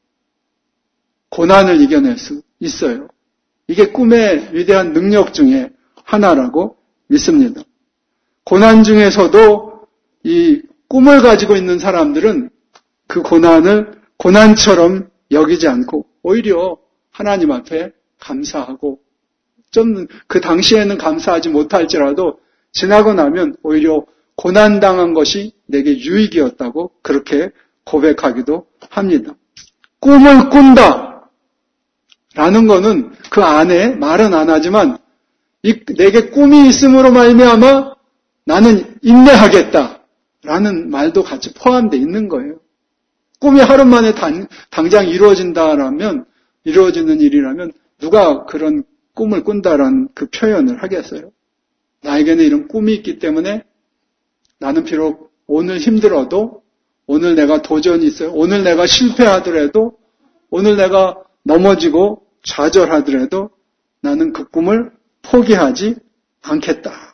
고난을 이겨낼 수 있어요. 이게 꿈의 위대한 능력 중에 하나라고 믿습니다. 고난 중에서도 이 꿈을 가지고 있는 사람들은 그 고난을 고난처럼 여기지 않고 오히려 하나님 앞에 감사하고 좀 그 당시에는 감사하지 못할지라도 지나고 나면 오히려 고난당한 것이 내게 유익이었다고 그렇게 고백하기도 합니다. 꿈을 꾼다 라는 거는 그 안에 말은 안 하지만 내게 꿈이 있음으로 말미암아 나는 인내하겠다 라는 말도 같이 포함되어 있는 거예요. 꿈이 하루 만에 당장 이루어지는 일이라면 누가 그런 꿈을 꾼다라는 그 표현을 하겠어요? 나에게는 이런 꿈이 있기 때문에 나는 비록 오늘 힘들어도 오늘 내가 도전이 있어요. 오늘 내가 실패하더라도 오늘 내가 넘어지고 좌절하더라도 나는 그 꿈을 포기하지 않겠다.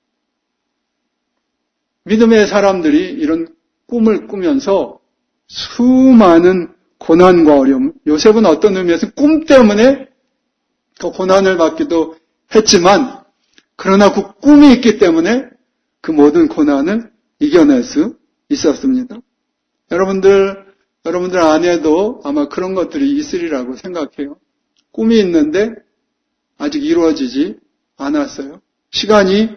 믿음의 사람들이 이런 꿈을 꾸면서 수많은 고난과 어려움, 요셉은 어떤 의미에서 꿈 때문에 그 고난을 받기도 했지만 그러나 그 꿈이 있기 때문에 그 모든 고난을 이겨낼 수 있었습니다. 여러분들 안에도 아마 그런 것들이 있으리라고 생각해요. 꿈이 있는데 아직 이루어지지 않았어요. 시간이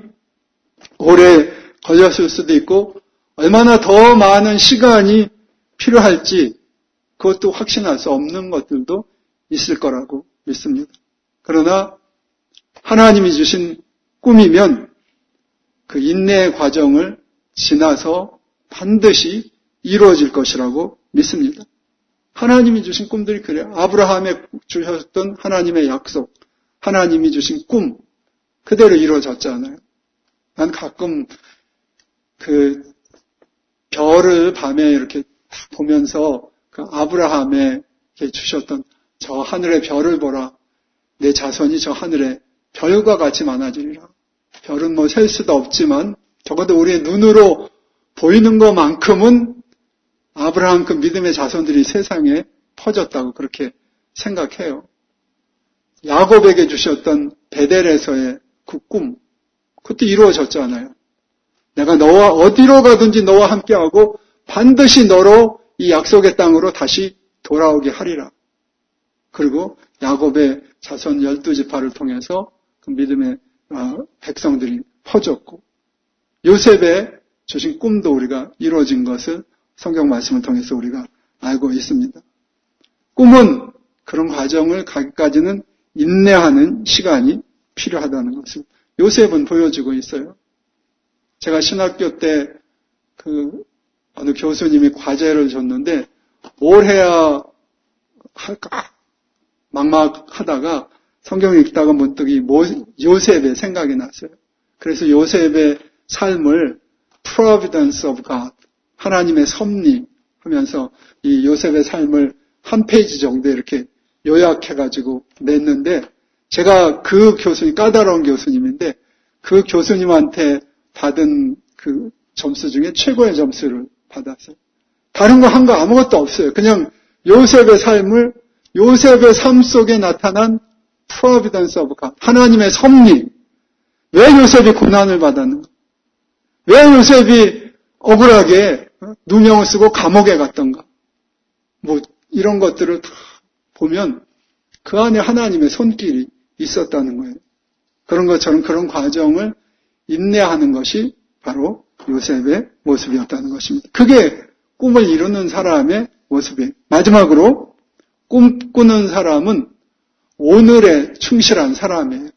오래 걸렸을 수도 있고 얼마나 더 많은 시간이 필요할지 그것도 확신할 수 없는 것들도 있을 거라고 믿습니다. 그러나 하나님이 주신 꿈이면 그 인내의 과정을 지나서 반드시 이루어질 것이라고 믿습니다. 하나님이 주신 꿈들이 그래요. 아브라함에 주셨던 하나님의 약속, 하나님이 주신 꿈 그대로 이루어졌잖아요. 난 가끔 그 별을 밤에 이렇게 보면서 그 아브라함에 주셨던 저 하늘의 별을 보라. 내 자손이 저 하늘에 별과 같이 많아지리라. 별은 뭐 셀 수도 없지만 적어도 우리의 눈으로 보이는 것만큼은 아브라함 그 믿음의 자손들이 세상에 퍼졌다고 그렇게 생각해요. 야곱에게 주셨던 베델에서의 그 꿈, 그것도 이루어졌잖아요. 내가 너와 어디로 가든지 너와 함께하고 반드시 너로 이 약속의 땅으로 다시 돌아오게 하리라. 그리고 야곱의 자손 12지파를 통해서 그 믿음의 백성들이 퍼졌고 요셉의 주신 꿈도 우리가 이루어진 것을 성경 말씀을 통해서 우리가 알고 있습니다. 꿈은 그런 과정을 가기까지는 인내하는 시간이 필요하다는 것을 요셉은 보여주고 있어요. 제가 신학교 때 어느 교수님이 과제를 줬는데 뭘 해야 할까 막막하다가 성경을 읽다가 문득 요셉의 생각이 났어요. 그래서 요셉의 삶을 Providence of God, 하나님의 섭리 하면서 이 요셉의 삶을 한 페이지 정도 이렇게 요약해가지고 냈는데 제가 그 교수님, 까다로운 교수님인데 그 교수님한테 받은 그 점수 중에 최고의 점수를 받았어요. 다른 거 한 거 아무것도 없어요. 그냥 요셉의 삶을 요셉의 삶 속에 나타난 providence of God, 하나님의 섭리. 왜 요셉이 고난을 받았는가? 왜 요셉이 억울하게 누명을 쓰고 감옥에 갔던가? 뭐 이런 것들을 다 보면 그 안에 하나님의 손길이 있었다는 거예요. 그런 것처럼 그런 과정을 인내하는 것이 바로 요셉의 모습이었다는 것입니다. 그게 꿈을 이루는 사람의 모습이에요. 마지막으로 꿈꾸는 사람은 오늘에 충실한 사람이에요.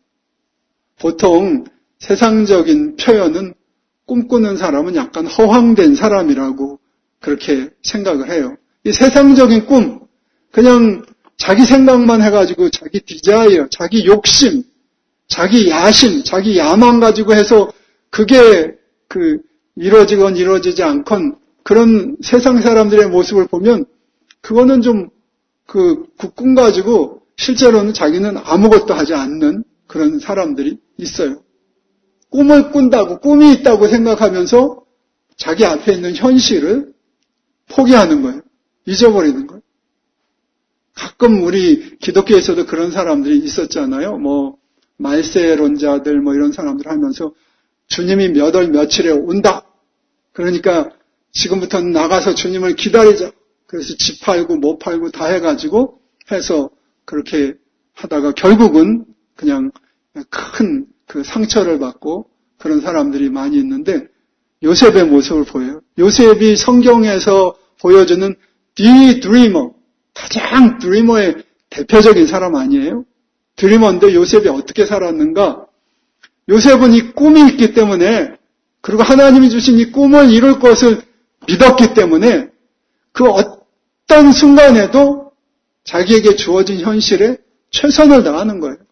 보통 세상적인 표현은 꿈꾸는 사람은 약간 허황된 사람이라고 그렇게 생각을 해요. 이 세상적인 꿈, 그냥 자기 생각만 해가지고 자기 디자이어, 자기 욕심, 자기 야심, 자기 야망 가지고 해서 그게 이루어지건 이루어지지 않건 그런 세상 사람들의 모습을 보면 그거는 좀 그 꿈 가지고 실제로는 자기는 아무것도 하지 않는 그런 사람들이 있어요. 꿈을 꾼다고, 꿈이 있다고 생각하면서 자기 앞에 있는 현실을 포기하는 거예요. 잊어버리는 거예요. 가끔 우리 기독교에서도 그런 사람들이 있었잖아요. 뭐 말세론자들 뭐 이런 사람들 하면서 주님이 몇 월 며칠에 온다. 그러니까 지금부터는 나가서 주님을 기다리자. 그래서 집 팔고 뭐 팔고 다 해가지고 해서 그렇게 하다가 결국은 그냥 큰 그 상처를 받고 그런 사람들이 많이 있는데 요셉의 모습을 보여요. 요셉이 성경에서 보여주는 the dreamer, 가장 드리머의 대표적인 사람 아니에요? 드리머인데 요셉이 어떻게 살았는가? 요셉은 이 꿈이 있기 때문에 그리고 하나님이 주신 이 꿈을 이룰 것을 믿었기 때문에 그 어떤 순간에도 자기에게 주어진 현실에 최선을 다하는 거예요.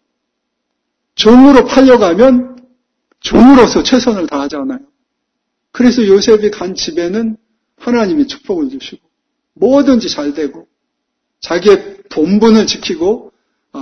종으로 팔려가면 종으로서 최선을 다하잖아요. 그래서 요셉이 간 집에는 하나님이 축복을 주시고 뭐든지 잘 되고 자기의 본분을 지키고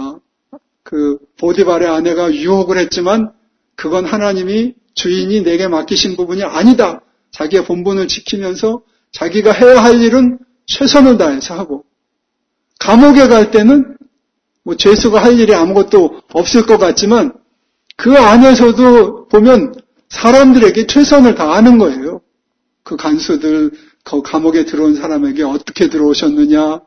그 보디발의 아내가 유혹을 했지만 그건 하나님이 주인이 내게 맡기신 부분이 아니다. 자기의 본분을 지키면서 자기가 해야 할 일은 최선을 다해서 하고 감옥에 갈 때는 뭐 죄수가 할 일이 아무것도 없을 것 같지만 그 안에서도 보면 사람들에게 최선을 다하는 거예요. 그 간수들, 그 감옥에 들어온 사람에게 어떻게 들어오셨느냐,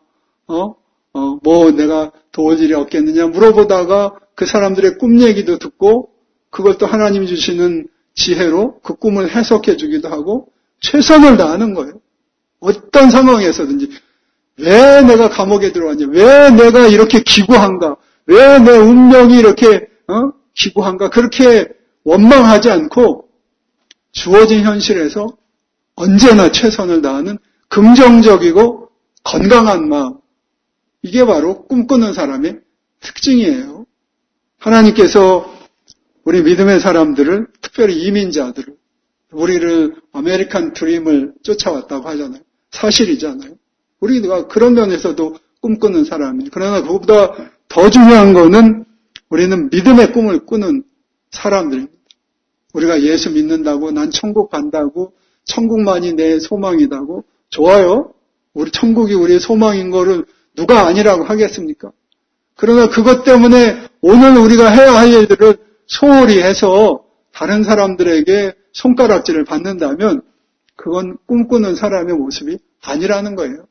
뭐 내가 도울 일이 없겠느냐 물어보다가 그 사람들의 꿈 얘기도 듣고 그걸 또 하나님이 주시는 지혜로 그 꿈을 해석해 주기도 하고 최선을 다하는 거예요. 어떤 상황에서든지 왜 내가 감옥에 들어왔냐, 왜 내가 이렇게 기구한가, 왜 내 운명이 이렇게 기구한가 그렇게 원망하지 않고 주어진 현실에서 언제나 최선을 다하는 긍정적이고 건강한 마음, 이게 바로 꿈꾸는 사람의 특징이에요. 하나님께서 우리 믿음의 사람들을, 특별히 이민자들을, 우리를 아메리칸 드림을 쫓아왔다고 하잖아요. 사실이잖아요. 우리가 그런 면에서도 꿈꾸는 사람이에요. 그러나 그것보다 더 중요한 거는 우리는 믿음의 꿈을 꾸는 사람들입니다. 우리가 예수 믿는다고, 난 천국 간다고, 천국만이 내 소망이다고, 좋아요. 우리 천국이 우리의 소망인 거를 누가 아니라고 하겠습니까? 그러나 그것 때문에 오늘 우리가 해야 할 일들을 소홀히 해서 다른 사람들에게 손가락질을 받는다면 그건 꿈꾸는 사람의 모습이 아니라는 거예요.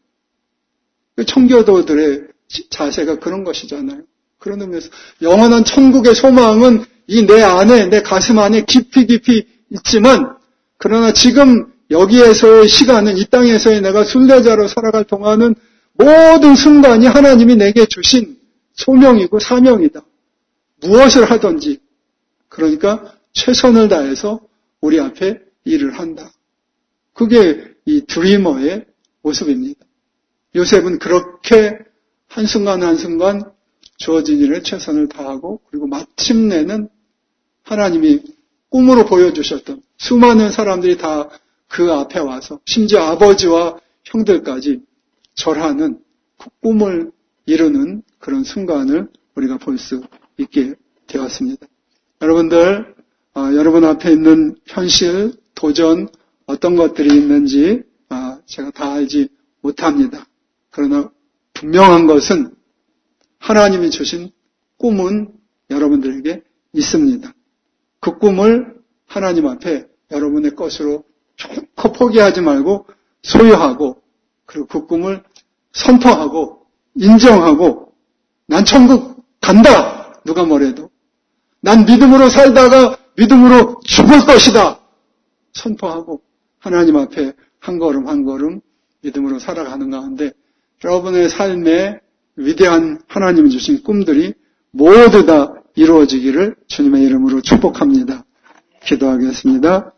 청교도들의 자세가 그런 것이잖아요. 그런 의미에서 영원한 천국의 소망은 이 내 안에, 내 가슴 안에 깊이 깊이 있지만 그러나 지금 여기에서의 시간은, 이 땅에서의 내가 순례자로 살아갈 동안은 모든 순간이 하나님이 내게 주신 소명이고 사명이다. 무엇을 하든지 그러니까 최선을 다해서 우리 앞에 일을 한다. 그게 이 드리머의 모습입니다. 요셉은 그렇게 한순간 한순간 주어진 일에 최선을 다하고 그리고 마침내는 하나님이 꿈으로 보여주셨던 수많은 사람들이 다 그 앞에 와서 심지어 아버지와 형들까지 절하는 그 꿈을 이루는 그런 순간을 우리가 볼 수 있게 되었습니다. 여러분들, 여러분 앞에 있는 현실, 도전, 어떤 것들이 있는지 제가 다 알지 못합니다. 그러나 분명한 것은 하나님이 주신 꿈은 여러분들에게 있습니다. 그 꿈을 하나님 앞에 여러분의 것으로 결코 포기하지 말고 소유하고 그리고 그 꿈을 선포하고 인정하고 난 천국 간다. 누가 뭐래도. 난 믿음으로 살다가 믿음으로 죽을 것이다. 선포하고 하나님 앞에 한 걸음 한 걸음 믿음으로 살아가는 가운데 여러분의 삶에 위대한 하나님이 주신 꿈들이 모두 다 이루어지기를 주님의 이름으로 축복합니다. 기도하겠습니다.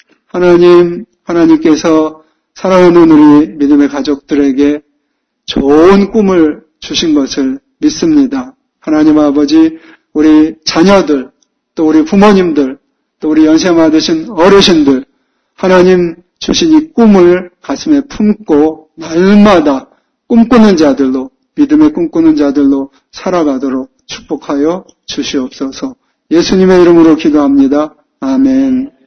하나님께서 사랑하는 우리 믿음의 가족들에게 좋은 꿈을 주신 것을 믿습니다. 하나님 아버지, 우리 자녀들, 또 우리 부모님들, 또 우리 연세 많으신 어르신들, 하나님 주신 이 꿈을 가슴에 품고 날마다 꿈꾸는 자들로, 믿음의 꿈꾸는 자들로 살아가도록 축복하여 주시옵소서. 예수님의 이름으로 기도합니다. 아멘.